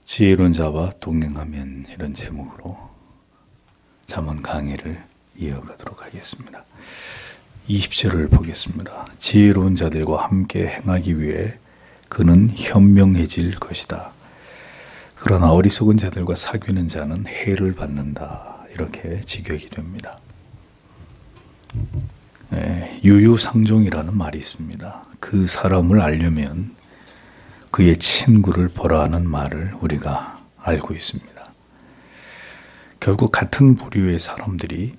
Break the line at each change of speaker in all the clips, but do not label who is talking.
지혜로운 자와 동행하면 이런 제목으로 잠언 강의를 이어가도록 하겠습니다. 20절을 보겠습니다. 지혜로운 자들과 함께 행하기 위해 그는 현명해질 것이다. 그러나 어리석은 자들과 사귀는 자는 해를 받는다. 이렇게 직역이 됩니다. 유유상종이라는 말이 있습니다. 그 사람을 알려면 그의 친구를 보라 하는 말을 우리가 알고 있습니다. 결국 같은 부류의 사람들이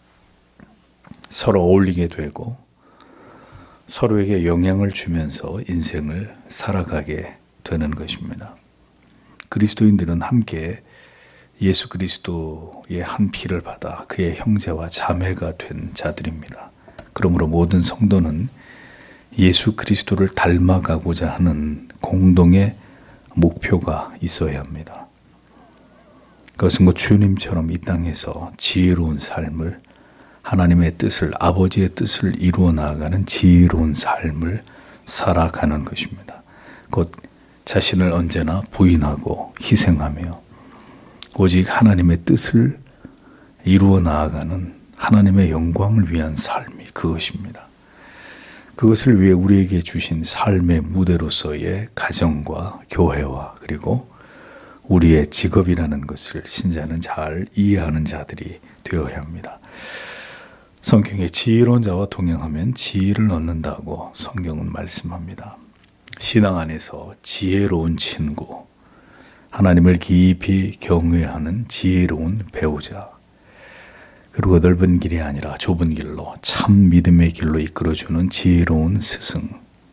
서로 어울리게 되고 서로에게 영향을 주면서 인생을 살아가게 되는 것입니다. 그리스도인들은 함께 예수 그리스도의 한 피를 받아 그의 형제와 자매가 된 자들입니다. 그러므로 모든 성도는 예수 그리스도를 닮아가고자 하는 공동의 목표가 있어야 합니다. 그것은 주님처럼 이 땅에서 지혜로운 삶을, 하나님의 뜻을, 아버지의 뜻을 이루어 나아가는 지혜로운 삶을 살아가는 것입니다. 곧 자신을 언제나 부인하고 희생하며 오직 하나님의 뜻을 이루어 나아가는 하나님의 영광을 위한 삶이 그것입니다. 그것을 위해 우리에게 주신 삶의 무대로서의 가정과 교회와 그리고 우리의 직업이라는 것을 신자는 잘 이해하는 자들이 되어야 합니다. 성경에 지혜로운 자와 동행하면 지혜를 얻는다고 성경은 말씀합니다. 신앙 안에서 지혜로운 친구, 하나님을 깊이 경외하는 지혜로운 배우자, 그리고 넓은 길이 아니라 좁은 길로 참 믿음의 길로 이끌어주는 지혜로운 스승,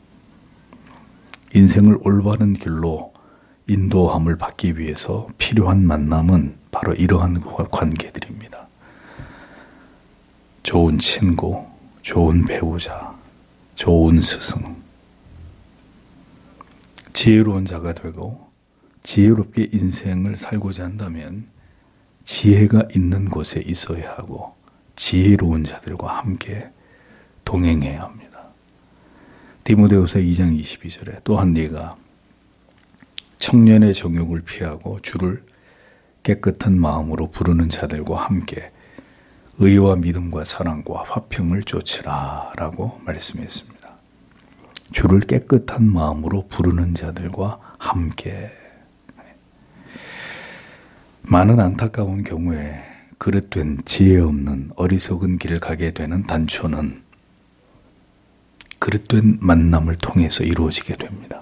인생을 올바른 길로 인도함을 받기 위해서 필요한 만남은 바로 이러한 관계들입니다. 좋은 친구, 좋은 배우자, 좋은 스승, 지혜로운 자가 되고 지혜롭게 인생을 살고자 한다면 지혜가 있는 곳에 있어야 하고 지혜로운 자들과 함께 동행해야 합니다. 디모데후서 2장 22절에 또한 네가 청년의 정욕을 피하고 주를 깨끗한 마음으로 부르는 자들과 함께 의와 믿음과 사랑과 화평을 쫓으라 라고 말씀했습니다. 주를 깨끗한 마음으로 부르는 자들과 함께. 많은 안타까운 경우에 그릇된 지혜 없는 어리석은 길을 가게 되는 단초는 그릇된 만남을 통해서 이루어지게 됩니다.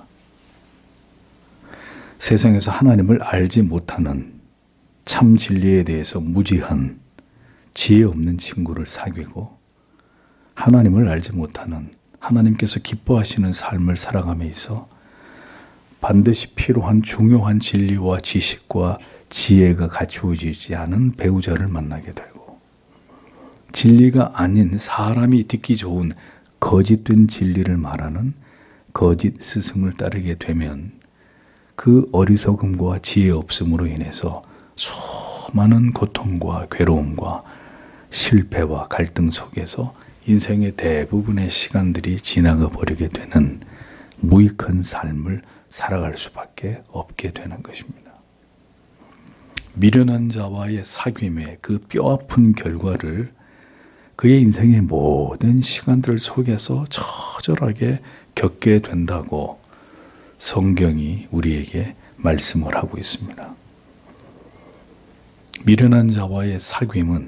세상에서 하나님을 알지 못하는 참 진리에 대해서 무지한 지혜 없는 친구를 사귀고 하나님을 알지 못하는 하나님께서 기뻐하시는 삶을 살아감에 있어 반드시 필요한 중요한 진리와 지식과 지혜가 갖추어지지 않은 배우자를 만나게 되고 진리가 아닌 사람이 듣기 좋은 거짓된 진리를 말하는 거짓 스승을 따르게 되면 그 어리석음과 지혜 없음으로 인해서 수많은 고통과 괴로움과 실패와 갈등 속에서 인생의 대부분의 시간들이 지나가 버리게 되는 무익한 삶을 살아갈 수밖에 없게 되는 것입니다. 미련한 자와의 사귐의 그 뼈아픈 결과를 그의 인생의 모든 시간들 속에서 처절하게 겪게 된다고 성경이 우리에게 말씀을 하고 있습니다. 미련한 자와의 사귐은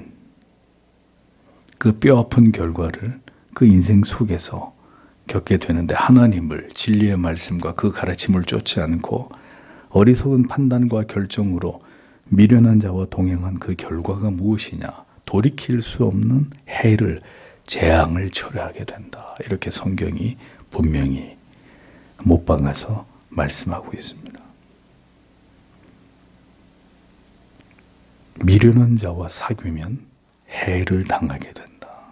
그 뼈아픈 결과를 그 인생 속에서 겪게 되는데 하나님을 진리의 말씀과 그 가르침을 쫓지 않고 어리석은 판단과 결정으로 미련한 자와 동행한 그 결과가 무엇이냐? 돌이킬 수 없는 해를, 재앙을 초래하게 된다. 이렇게 성경이 분명히 못 박아서 말씀하고 있습니다. 미련한 자와 사귀면 해를 당하게 된다.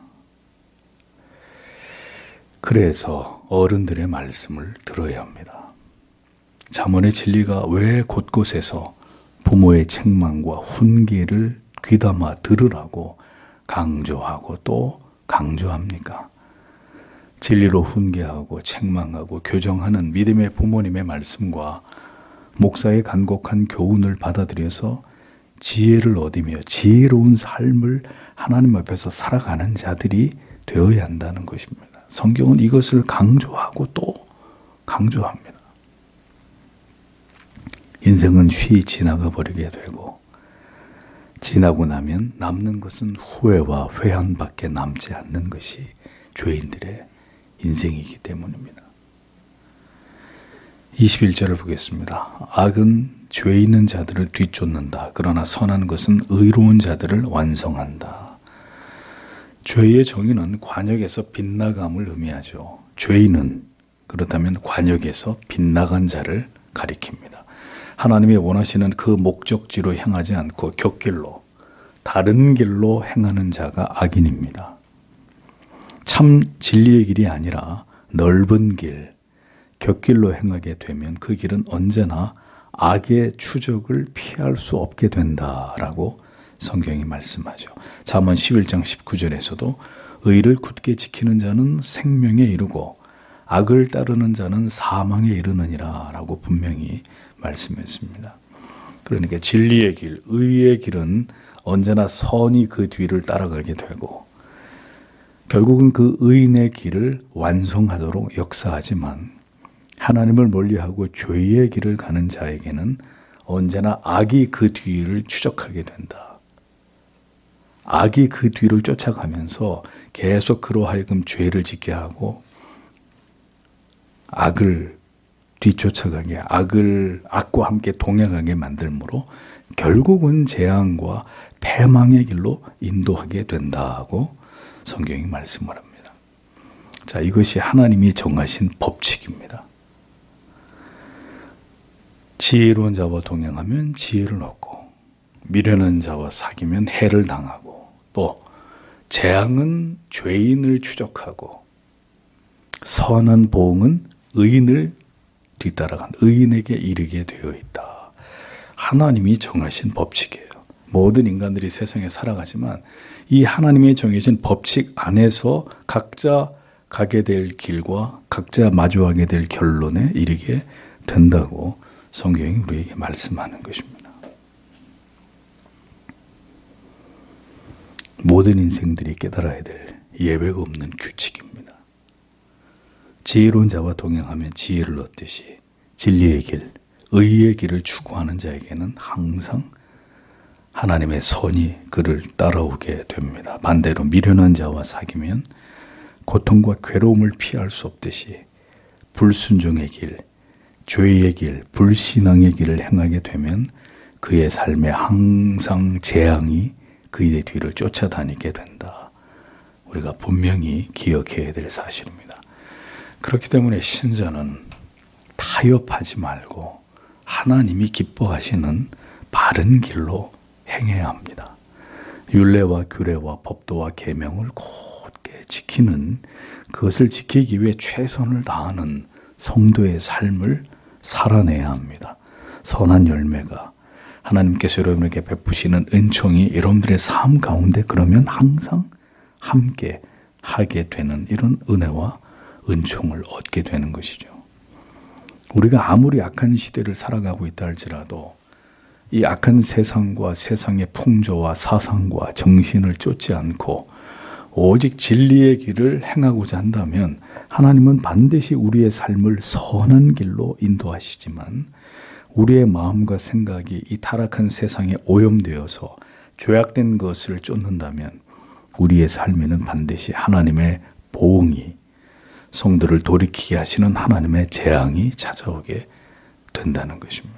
그래서 어른들의 말씀을 들어야 합니다. 잠언의 진리가 왜 곳곳에서 부모의 책망과 훈계를 귀담아 들으라고 강조하고 또 강조합니까? 진리로 훈계하고 책망하고 교정하는 믿음의 부모님의 말씀과 목사의 간곡한 교훈을 받아들여서 지혜를 얻으며 지혜로운 삶을 하나님 앞에서 살아가는 자들이 되어야 한다는 것입니다. 성경은 이것을 강조하고 또 강조합니다. 인생은 쉬이 지나가 버리게 되고 지나고 나면 남는 것은 후회와 회한밖에 남지 않는 것이 죄인들의 인생이기 때문입니다. 21절을 보겠습니다. 악은 죄 있는 자들을 뒤쫓는다. 그러나 선한 것은 의로운 자들을 완성한다. 죄의 정의는 관역에서 빗나감을 의미하죠. 죄인은 그렇다면 관역에서 빗나간 자를 가리킵니다. 하나님이 원하시는 그 목적지로 향하지 않고 곁길로 다른 길로 행하는 자가 악인입니다. 참 진리의 길이 아니라 넓은 길, 곁길로 행하게 되면 그 길은 언제나 악의 추적을 피할 수 없게 된다라고 성경이 말씀하죠. 잠언 11장 19절에서도 의를 굳게 지키는 자는 생명에 이르고 악을 따르는 자는 사망에 이르느니라 라고 분명히 말씀했습니다. 그러니까 진리의 길, 의의 길은 언제나 선이 그 뒤를 따라가게 되고 결국은 그 의인의 길을 완성하도록 역사하지만 하나님을 멀리하고 죄의 길을 가는 자에게는 언제나 악이 그 뒤를 추적하게 된다. 악이 그 뒤를 쫓아가면서 계속 그로 하여금 죄를 짓게 하고 악을 뒤쫓아가게, 악과 함께 동행하게 만들므로 결국은 재앙과 패망의 길로 인도하게 된다고 성경이 말씀을 합니다. 자, 이것이 하나님이 정하신 법칙입니다. 지혜로운 자와 동행하면 지혜를 얻고 미련한 자와 사귀면 해를 당하고 또 재앙은 죄인을 추적하고 선한 보응은 의인을 뒤따라간 의인에게 이르게 되어 있다. 하나님이 정하신 법칙이에요. 모든 인간들이 세상에 살아가지만 이 하나님이 정해진 법칙 안에서 각자 가게 될 길과 각자 마주하게 될 결론에 이르게 된다고 성경이 우리에게 말씀하는 것입니다. 모든 인생들이 깨달아야 될 예외가 없는 규칙입니다. 지혜로운 자와 동행하면 지혜를 얻듯이 진리의 길, 의의 길을 추구하는 자에게는 항상 하나님의 선이 그를 따라오게 됩니다. 반대로 미련한 자와 사귀면 고통과 괴로움을 피할 수 없듯이 불순종의 길, 죄의 길, 불신앙의 길을 행하게 되면 그의 삶에 항상 재앙이 그의 뒤를 쫓아다니게 된다. 우리가 분명히 기억해야 될 사실입니다. 그렇기 때문에 신자는 타협하지 말고 하나님이 기뻐하시는 바른 길로 행해야 합니다. 율례와 규례와 법도와 계명을 곧게 지키는, 그것을 지키기 위해 최선을 다하는 성도의 삶을 살아내야 합니다. 선한 열매가 하나님께서 여러분에게 베푸시는 은총이 여러분들의 삶 가운데 그러면 항상 함께 하게 되는 이런 은혜와 은총을 얻게 되는 것이죠. 우리가 아무리 악한 시대를 살아가고 있다 할지라도 이 악한 세상과 세상의 풍조와 사상과 정신을 쫓지 않고 오직 진리의 길을 행하고자 한다면 하나님은 반드시 우리의 삶을 선한 길로 인도하시지만 우리의 마음과 생각이 이 타락한 세상에 오염되어서 죄악된 것을 쫓는다면 우리의 삶에는 반드시 하나님의 보응이, 성도를 돌이키게 하시는 하나님의 재앙이 찾아오게 된다는 것입니다.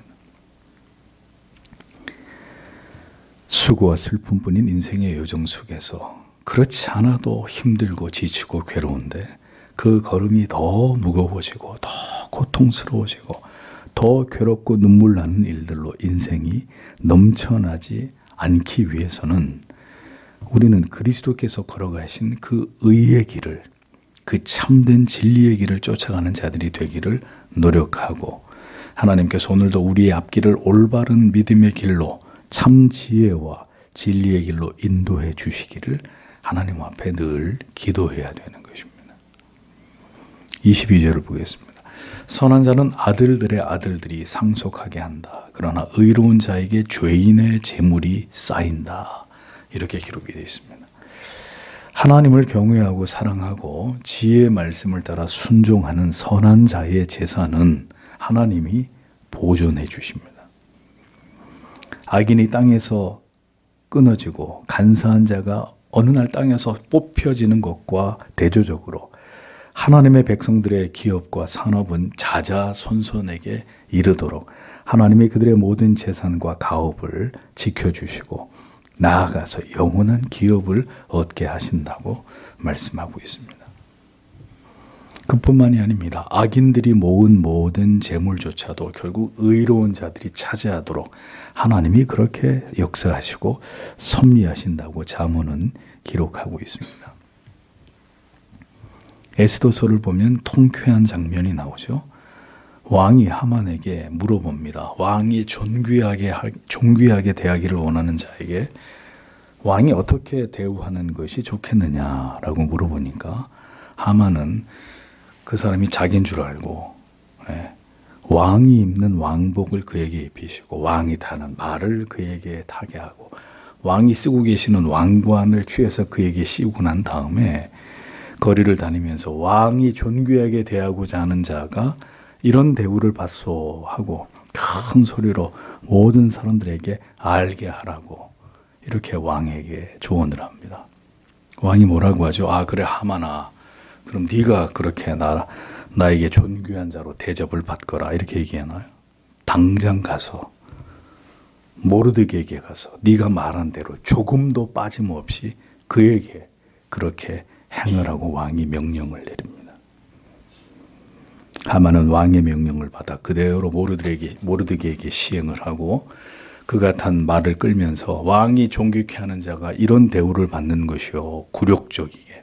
수고와 슬픔뿐인 인생의 여정 속에서 그렇지 않아도 힘들고 지치고 괴로운데 그 걸음이 더 무거워지고 더 고통스러워지고 더 괴롭고 눈물 나는 일들로 인생이 넘쳐나지 않기 위해서는 우리는 그리스도께서 걸어가신 그 의의 길을, 그 참된 진리의 길을 쫓아가는 자들이 되기를 노력하고 하나님께서 오늘도 우리의 앞길을 올바른 믿음의 길로 참 지혜와 진리의 길로 인도해 주시기를 하나님 앞에 늘 기도해야 되는 것입니다. 22절을 보겠습니다. 선한 자는 아들들의 아들들이 상속하게 한다. 그러나 의로운 자에게 죄인의 재물이 쌓인다. 이렇게 기록이 되어 있습니다. 하나님을 경외하고 사랑하고 지혜의 말씀을 따라 순종하는 선한 자의 재산은 하나님이 보존해 주십니다. 악인이 땅에서 끊어지고 간사한 자가 어느 날 땅에서 뽑혀지는 것과 대조적으로 하나님의 백성들의 기업과 산업은 자자손손에게 이르도록 하나님이 그들의 모든 재산과 가업을 지켜주시고 나아가서 영원한 기업을 얻게 하신다고 말씀하고 있습니다. 그뿐만이 아닙니다. 악인들이 모은 모든 재물조차도 결국 의로운 자들이 차지하도록 하나님이 그렇게 역사하시고 섭리하신다고 잠언은 기록하고 있습니다. 에스더서를 보면 통쾌한 장면이 나오죠. 왕이 하만에게 물어봅니다. 왕이 존귀하게 대하기를 원하는 자에게 왕이 어떻게 대우하는 것이 좋겠느냐라고 물어보니까 하만은 그 사람이 자기인 줄 알고 왕이 입는 왕복을 그에게 입히시고 왕이 타는 말을 그에게 타게 하고 왕이 쓰고 계시는 왕관을 취해서 그에게 씌우고 난 다음에 거리를 다니면서 왕이 존귀하게 대하고자 하는 자가 이런 대우를 받소 하고 큰 소리로 모든 사람들에게 알게 하라고 이렇게 왕에게 조언을 합니다. 왕이 뭐라고 하죠? 아 그래 하만아, 그럼 네가 그렇게 나에게 존귀한 자로 대접을 받거라 이렇게 얘기하나요? 당장 가서 모르드게에게 가서 네가 말한 대로 조금도 빠짐없이 그에게 그렇게 행하라고 왕이 명령을 내립니다. 하만은 왕의 명령을 받아 그대로 모르드게에게 시행을 하고 그가 탄 말을 끌면서 왕이 존귀케 하는 자가 이런 대우를 받는 것이요 굴욕적이게.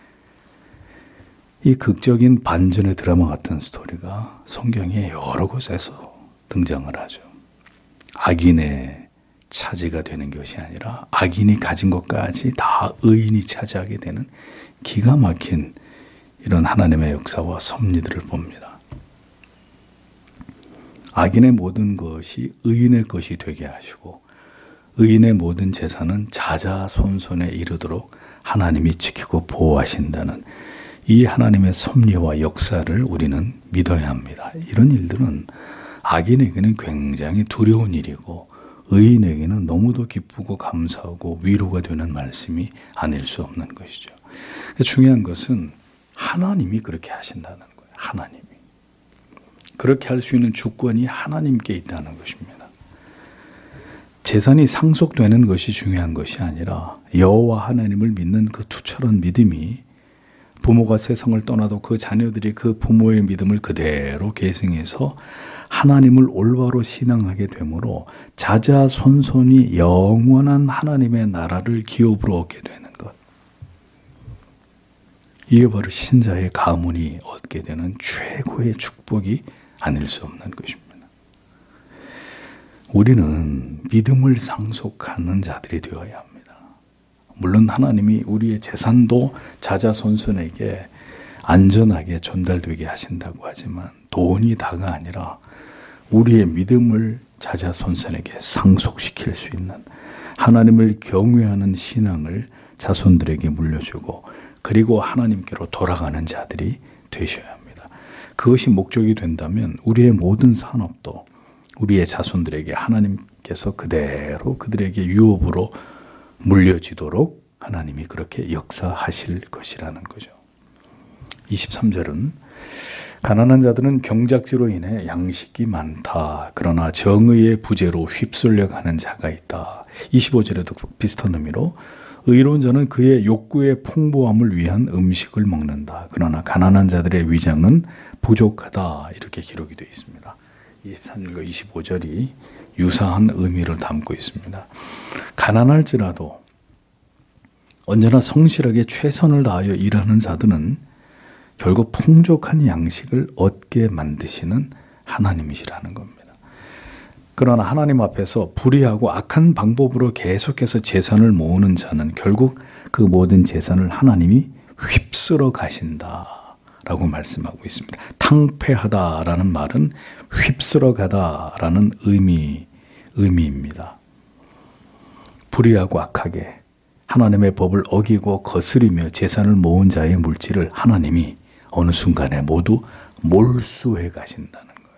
이 극적인 반전의 드라마 같은 스토리가 성경에 여러 곳에서 등장을 하죠. 악인의 차지가 되는 것이 아니라 악인이 가진 것까지 다 의인이 차지하게 되는 기가 막힌 이런 하나님의 역사와 섭리들을 봅니다. 악인의 모든 것이 의인의 것이 되게 하시고 의인의 모든 재산은 자자손손에 이르도록 하나님이 지키고 보호하신다는 이 하나님의 섭리와 역사를 우리는 믿어야 합니다. 이런 일들은 악인에게는 굉장히 두려운 일이고 의인에게는 너무도 기쁘고 감사하고 위로가 되는 말씀이 아닐 수 없는 것이죠. 중요한 것은 하나님이 그렇게 하신다는 거예요. 하나님이. 그렇게 할 수 있는 주권이 하나님께 있다는 것입니다. 재산이 상속되는 것이 중요한 것이 아니라 여호와 하나님을 믿는 그 투철한 믿음이 부모가 세상을 떠나도 그 자녀들이 그 부모의 믿음을 그대로 계승해서 하나님을 올바로 신앙하게 되므로 자자손손이 영원한 하나님의 나라를 기업으로 얻게 되는 것. 이게 바로 신자의 가문이 얻게 되는 최고의 축복이 아닐 수 없는 것입니다. 우리는 믿음을 상속하는 자들이 되어야 합니다. 물론 하나님이 우리의 재산도 자자손손에게 안전하게 전달되게 하신다고 하지만 돈이 다가 아니라 우리의 믿음을 자자손손에게 상속시킬 수 있는 하나님을 경외하는 신앙을 자손들에게 물려주고 그리고 하나님께로 돌아가는 자들이 되셔야 합니다. 그것이 목적이 된다면 우리의 모든 산업도 우리의 자손들에게 하나님께서 그대로 그들에게 유업으로 물려지도록 하나님이 그렇게 역사하실 것이라는 거죠. 23절은 가난한 자들은 경작지로 인해 양식이 많다. 그러나 정의의 부재로 휩쓸려가는 자가 있다. 25절에도 비슷한 의미로 의로운 자는 그의 욕구의 풍부함을 위한 음식을 먹는다. 그러나 가난한 자들의 위장은 부족하다. 이렇게 기록이 되어 있습니다. 23절과 25절이 유사한 의미를 담고 있습니다. 가난할지라도 언제나 성실하게 최선을 다하여 일하는 자들은 결국 풍족한 양식을 얻게 만드시는 하나님이시라는 겁니다. 그러나 하나님 앞에서 불의하고 악한 방법으로 계속해서 재산을 모으는 자는 결국 그 모든 재산을 하나님이 휩쓸어 가신다라는 라고 말씀하고 있습니다. 탕폐하다라는 말은 휩쓸어가다라는 의미입니다. 불의하고 악하게 하나님의 법을 어기고 거스리며 재산을 모은 자의 물질을 하나님이 어느 순간에 모두 몰수해 가신다는 거예요.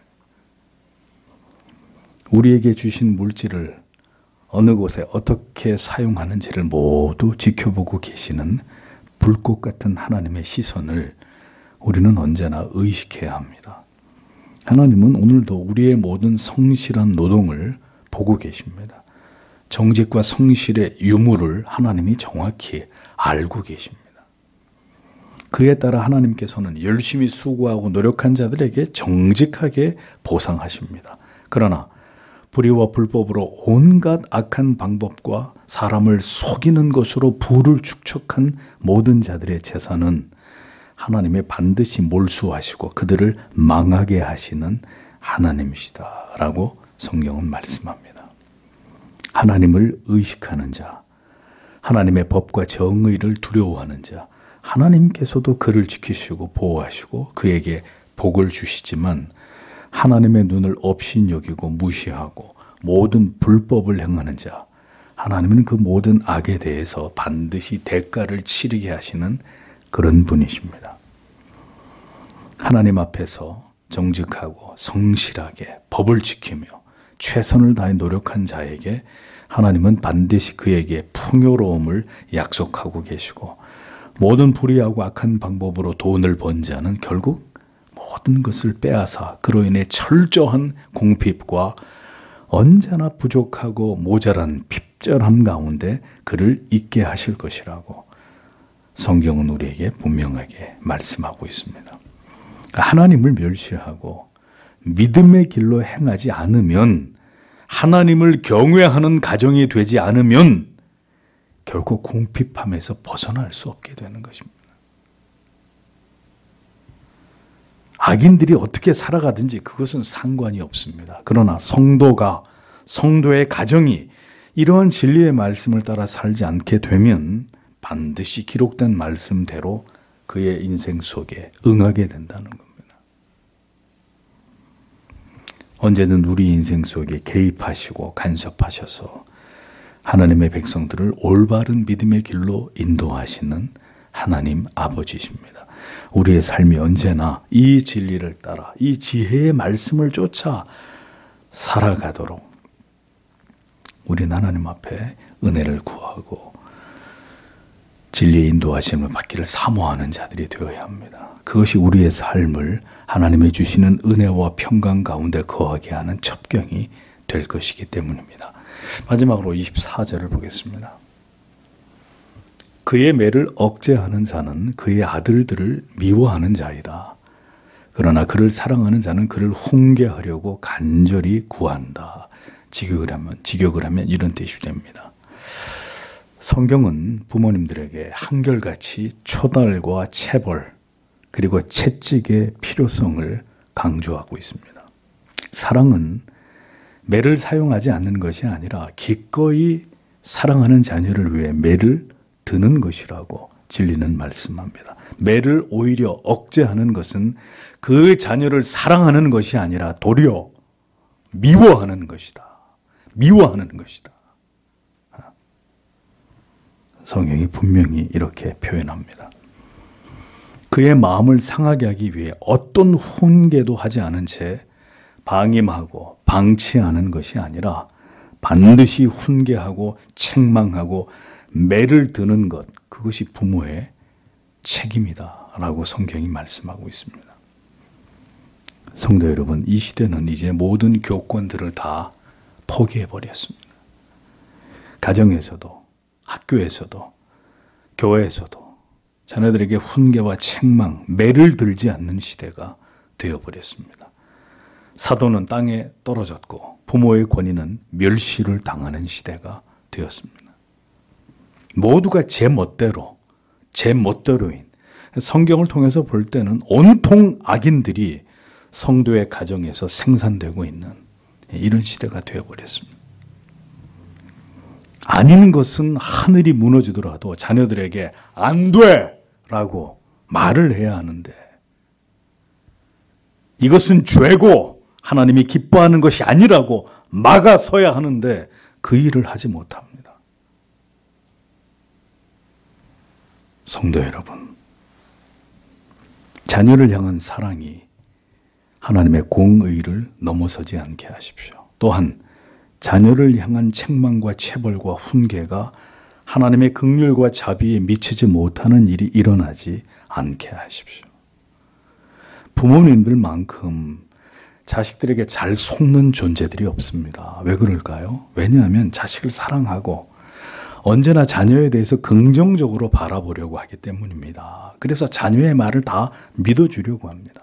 우리에게 주신 물질을 어느 곳에 어떻게 사용하는지를 모두 지켜보고 계시는 불꽃 같은 하나님의 시선을 우리는 언제나 의식해야 합니다. 하나님은 오늘도 우리의 모든 성실한 노동을 보고 계십니다. 정직과 성실의 유무를 하나님이 정확히 알고 계십니다. 그에 따라 하나님께서는 열심히 수고하고 노력한 자들에게 정직하게 보상하십니다. 그러나 불의와 불법으로 온갖 악한 방법과 사람을 속이는 것으로 부를 축적한 모든 자들의 재산은 하나님이 반드시 몰수하시고 그들을 망하게 하시는 하나님이시다라고 성경은 말씀합니다. 하나님을 의식하는 자, 하나님의 법과 정의를 두려워하는 자, 하나님께서도 그를 지키시고 보호하시고 그에게 복을 주시지만 하나님의 눈을 업신여기고 무시하고 모든 불법을 행하는 자, 하나님은 그 모든 악에 대해서 반드시 대가를 치르게 하시는 그런 분이십니다. 하나님 앞에서 정직하고 성실하게 법을 지키며 최선을 다해 노력한 자에게 하나님은 반드시 그에게 풍요로움을 약속하고 계시고 모든 불의하고 악한 방법으로 돈을 번 자는 결국 모든 것을 빼앗아 그로 인해 철저한 궁핍과 언제나 부족하고 모자란 핍절함 가운데 그를 있게 하실 것이라고 성경은 우리에게 분명하게 말씀하고 있습니다. 하나님을 멸시하고 믿음의 길로 행하지 않으면, 하나님을 경외하는 가정이 되지 않으면 결국 궁핍함에서 벗어날 수 없게 되는 것입니다. 악인들이 어떻게 살아가든지 그것은 상관이 없습니다. 그러나 성도의 가정이 이러한 진리의 말씀을 따라 살지 않게 되면 반드시 기록된 말씀대로 그의 인생 속에 응하게 된다는 겁니다. 언제든 우리 인생 속에 개입하시고 간섭하셔서 하나님의 백성들을 올바른 믿음의 길로 인도하시는 하나님 아버지십니다. 우리의 삶이 언제나 이 진리를 따라 이 지혜의 말씀을 쫓아 살아가도록 우리는 하나님 앞에 은혜를 구하고 진리의 인도하심을 받기를 사모하는 자들이 되어야 합니다. 그것이 우리의 삶을 하나님이 주시는 은혜와 평강 가운데 거하게 하는 첩경이 될 것이기 때문입니다. 마지막으로 24절을 보겠습니다. 그의 매를 억제하는 자는 그의 아들들을 미워하는 자이다. 그러나 그를 사랑하는 자는 그를 훈계하려고 간절히 구한다. 직역을 하면 이런 뜻이 됩니다. 성경은 부모님들에게 한결같이 초달과 체벌 그리고 채찍의 필요성을 강조하고 있습니다. 사랑은 매를 사용하지 않는 것이 아니라 기꺼이 사랑하는 자녀를 위해 매를 드는 것이라고 진리는 말씀합니다. 매를 오히려 억제하는 것은 그 자녀를 사랑하는 것이 아니라 도리어 미워하는 것이다. 미워하는 것이다. 성경이 분명히 이렇게 표현합니다. 그의 마음을 상하게 하기 위해 어떤 훈계도 하지 않은 채 방임하고 방치하는 것이 아니라 반드시 훈계하고 책망하고 매를 드는 것, 그것이 부모의 책임이다 라고 성경이 말씀하고 있습니다. 성도 여러분, 이 시대는 이제 모든 교권들을 다 포기해버렸습니다. 가정에서도 학교에서도 교회에서도 자녀들에게 훈계와 책망, 매를 들지 않는 시대가 되어버렸습니다. 사도는 땅에 떨어졌고 부모의 권위는 멸시를 당하는 시대가 되었습니다. 모두가 제 멋대로인 성경을 통해서 볼 때는 온통 악인들이 성도의 가정에서 생산되고 있는 이런 시대가 되어버렸습니다. 아닌 것은 하늘이 무너지더라도 자녀들에게 안 돼! 라고 말을 해야 하는데 이것은 죄고 하나님이 기뻐하는 것이 아니라고 막아서야 하는데 그 일을 하지 못합니다. 성도 여러분, 자녀를 향한 사랑이 하나님의 공의를 넘어서지 않게 하십시오. 또한 자녀를 향한 책망과 체벌과 훈계가 하나님의 긍휼과 자비에 미치지 못하는 일이 일어나지 않게 하십시오. 부모님들만큼 자식들에게 잘 속는 존재들이 없습니다. 왜 그럴까요? 왜냐하면 자식을 사랑하고 언제나 자녀에 대해서 긍정적으로 바라보려고 하기 때문입니다. 그래서 자녀의 말을 다 믿어주려고 합니다.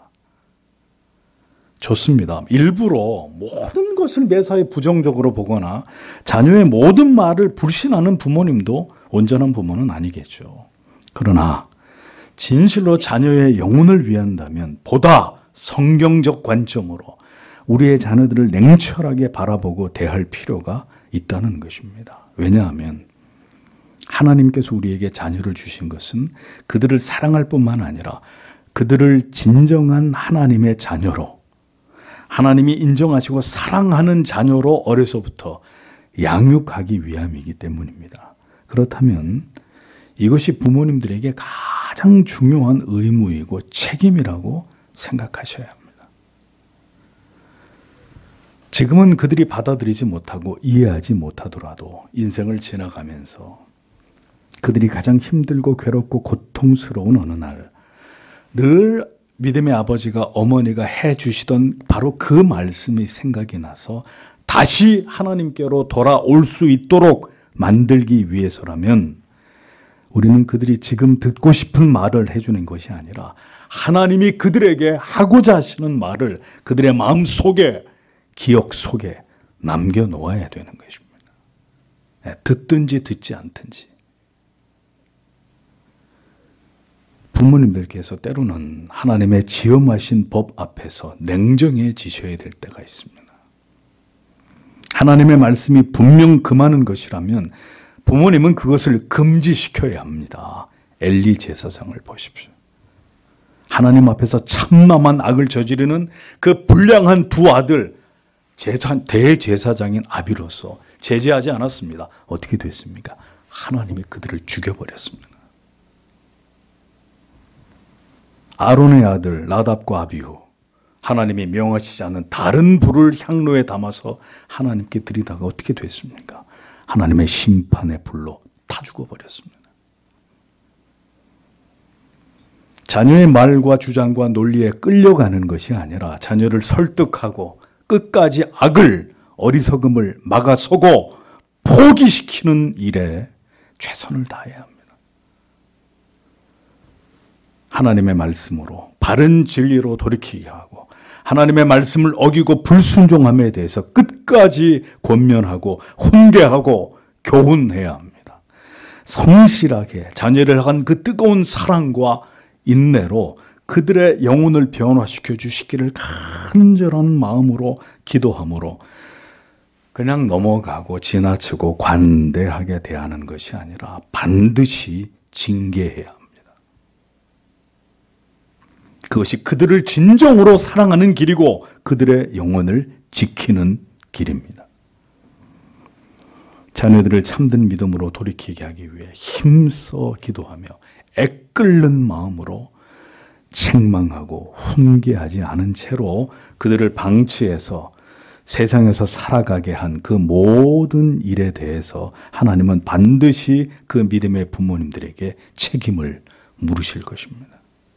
좋습니다. 일부러 모든 것을 매사에 부정적으로 보거나 자녀의 모든 말을 불신하는 부모님도 온전한 부모는 아니겠죠. 그러나 진실로 자녀의 영혼을 위한다면 보다 성경적 관점으로 우리의 자녀들을 냉철하게 바라보고 대할 필요가 있다는 것입니다. 왜냐하면 하나님께서 우리에게 자녀를 주신 것은 그들을 사랑할 뿐만 아니라 그들을 진정한 하나님의 자녀로, 하나님이 인정하시고 사랑하는 자녀로 어려서부터 양육하기 위함이기 때문입니다. 그렇다면 이것이 부모님들에게 가장 중요한 의무이고 책임이라고 생각하셔야 합니다. 지금은 그들이 받아들이지 못하고 이해하지 못하더라도 인생을 지나가면서 그들이 가장 힘들고 괴롭고 고통스러운 어느 날 늘 믿음의 아버지가 어머니가 해주시던 바로 그 말씀이 생각이 나서 다시 하나님께로 돌아올 수 있도록 만들기 위해서라면 우리는 그들이 지금 듣고 싶은 말을 해주는 것이 아니라 하나님이 그들에게 하고자 하시는 말을 그들의 마음 속에, 기억 속에 남겨놓아야 되는 것입니다. 듣든지 듣지 않든지. 부모님들께서 때로는 하나님의 지엄하신 법 앞에서 냉정해지셔야 될 때가 있습니다. 하나님의 말씀이 분명 금하는 것이라면 부모님은 그것을 금지시켜야 합니다. 엘리 제사장을 보십시오. 하나님 앞에서 참남한 악을 저지르는 그 불량한 두 아들, 대제사장인 아비로서 제재하지 않았습니다. 어떻게 됐습니까? 하나님이 그들을 죽여버렸습니다. 아론의 아들 나답과 아비후, 하나님이 명하시지 않은 다른 불을 향로에 담아서 하나님께 드리다가 어떻게 됐습니까? 하나님의 심판의 불로 타 죽어버렸습니다. 자녀의 말과 주장과 논리에 끌려가는 것이 아니라 자녀를 설득하고 끝까지 악을, 어리석음을 막아서고 포기시키는 일에 최선을 다해야 합니다. 하나님의 말씀으로 바른 진리로 돌이키게 하고 하나님의 말씀을 어기고 불순종함에 대해서 끝까지 권면하고 훈계하고 교훈해야 합니다. 성실하게 자녀를 향한 그 뜨거운 사랑과 인내로 그들의 영혼을 변화시켜 주시기를 간절한 마음으로 기도함으로 그냥 넘어가고 지나치고 관대하게 대하는 것이 아니라 반드시 징계해야 합니다. 그것이 그들을 진정으로 사랑하는 길이고 그들의 영혼을 지키는 길입니다. 자녀들을 참된 믿음으로 돌이키게 하기 위해 힘써 기도하며 애끓는 마음으로 책망하고 훈계하지 않은 채로 그들을 방치해서 세상에서 살아가게 한 그 모든 일에 대해서 하나님은 반드시 그 믿음의 부모님들에게 책임을 물으실 것입니다.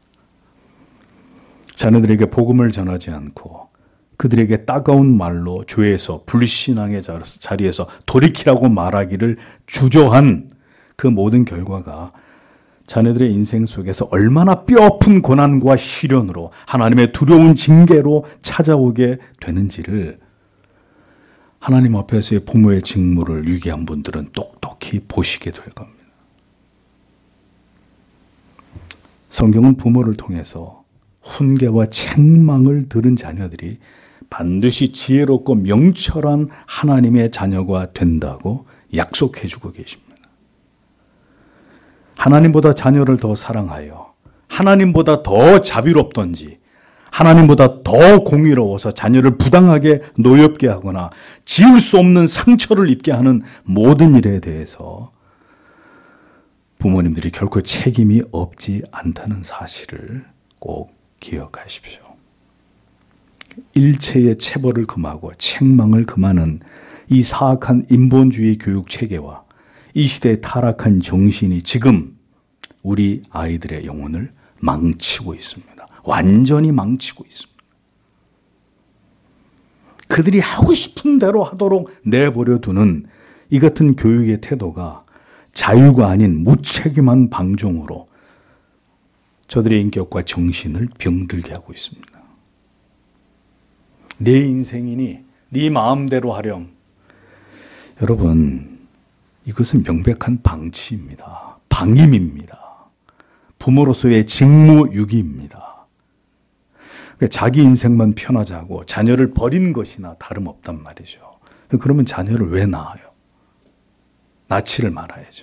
자녀들에게 복음을 전하지 않고 그들에게 따가운 말로 죄에서 불신앙의 자리에서 돌이키라고 말하기를 주저한 그 모든 결과가 자녀들의 인생 속에서 얼마나 뼈아픈 고난과 시련으로 하나님의 두려운 징계로 찾아오게 되는지를 하나님 앞에서의 부모의 직무를 위기한 분들은 똑똑히 보시게 될 겁니다. 성경은 부모를 통해서 훈계와 책망을 들은 자녀들이 반드시 지혜롭고 명철한 하나님의 자녀가 된다고 약속해 주고 계십니다. 하나님보다 자녀를 더 사랑하여 하나님보다 더 자비롭던지 하나님보다 더 공의로워서 자녀를 부당하게 노엽게 하거나 지울 수 없는 상처를 입게 하는 모든 일에 대해서 부모님들이 결코 책임이 없지 않다는 사실을 꼭 기억하십시오. 일체의 체벌을 금하고 책망을 금하는 이 사악한 인본주의 교육 체계와 이 시대의 타락한 정신이 지금 우리 아이들의 영혼을 망치고 있습니다. 완전히 망치고 있습니다. 그들이 하고 싶은 대로 하도록 내버려 두는 이 같은 교육의 태도가 자유가 아닌 무책임한 방종으로 저들의 인격과 정신을 병들게 하고 있습니다. 내 인생이니 네 마음대로 하렴. 여러분, 이것은 명백한 방치입니다. 방임입니다. 부모로서의 직무유기입니다. 자기 인생만 편하자고 자녀를 버린 것이나 다름없단 말이죠. 그러면 자녀를 왜 낳아요? 낳지를 말아야죠.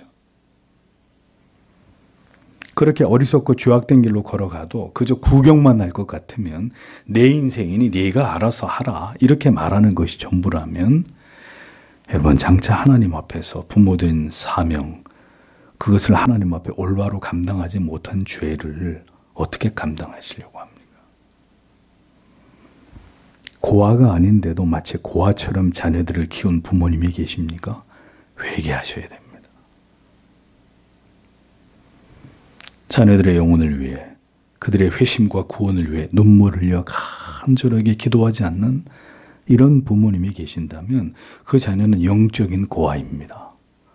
그렇게 어리석고 죄악된 길로 걸어가도 그저 구경만 할 것 같으면 내 인생이니 네가 알아서 하라 이렇게 말하는 것이 전부라면 여러분, 장차 하나님 앞에서 부모된 사명, 그것을 하나님 앞에 올바로 감당하지 못한 죄를 어떻게 감당하시려고 합니까? 고아가 아닌데도 마치 고아처럼 자녀들을 키운 부모님이 계십니까? 회개하셔야 됩니다. 자녀들의 영혼을 위해, 그들의 회심과 구원을 위해 눈물을 흘려 간절하게 기도하지 않는 이런 부모님이 계신다면 그 자녀는 영적인 고아입니다.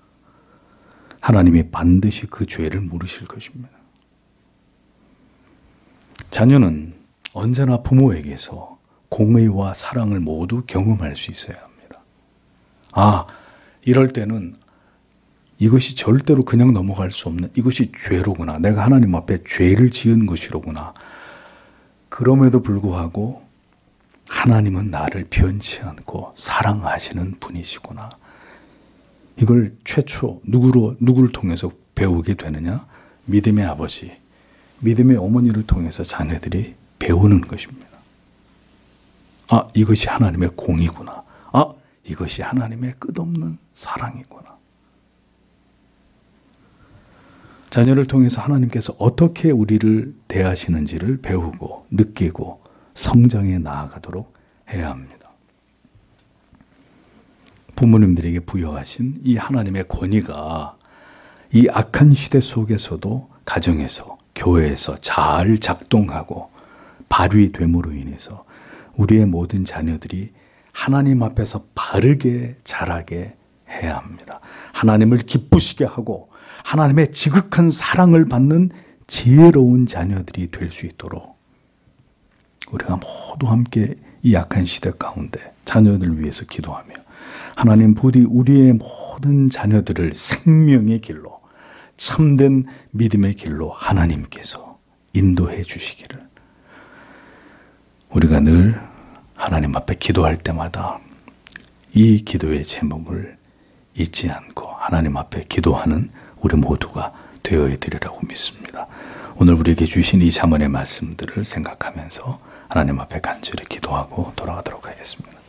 하나님이 반드시 그 죄를 물으실 것입니다. 자녀는 언제나 부모에게서 공의와 사랑을 모두 경험할 수 있어야 합니다. 아, 이럴 때는 이것이 절대로 그냥 넘어갈 수 없는, 이것이 죄로구나. 내가 하나님 앞에 죄를 지은 것이로구나. 그럼에도 불구하고 하나님은 나를 변치 않고 사랑하시는 분이시구나. 이걸 최초 누구를 통해서 배우게 되느냐? 믿음의 아버지, 믿음의 어머니를 통해서 자녀들이 배우는 것입니다. 아, 이것이 하나님의 공이구나. 아, 이것이 하나님의 끝없는 사랑이구나. 자녀를 통해서 하나님께서 어떻게 우리를 대하시는지를 배우고 느끼고 성장해 나아가도록 해야 합니다. 부모님들에게 부여하신 이 하나님의 권위가 이 악한 시대 속에서도 가정에서, 교회에서 잘 작동하고 발휘됨으로 인해서 우리의 모든 자녀들이 하나님 앞에서 바르게 자라게 해야 합니다. 하나님을 기쁘시게 하고 하나님의 지극한 사랑을 받는 지혜로운 자녀들이 될 수 있도록 우리가 모두 함께 이 악한 시대 가운데 자녀들을 위해서 기도하며 하나님 부디 우리의 모든 자녀들을 생명의 길로, 참된 믿음의 길로 하나님께서 인도해 주시기를, 우리가 늘 하나님 앞에 기도할 때마다 이 기도의 제목을 잊지 않고 하나님 앞에 기도하는 우리 모두가 되어야 되리라고 믿습니다. 오늘 우리에게 주신 이 잠언의 말씀들을 생각하면서 하나님 앞에 간절히 기도하고 돌아가도록 하겠습니다.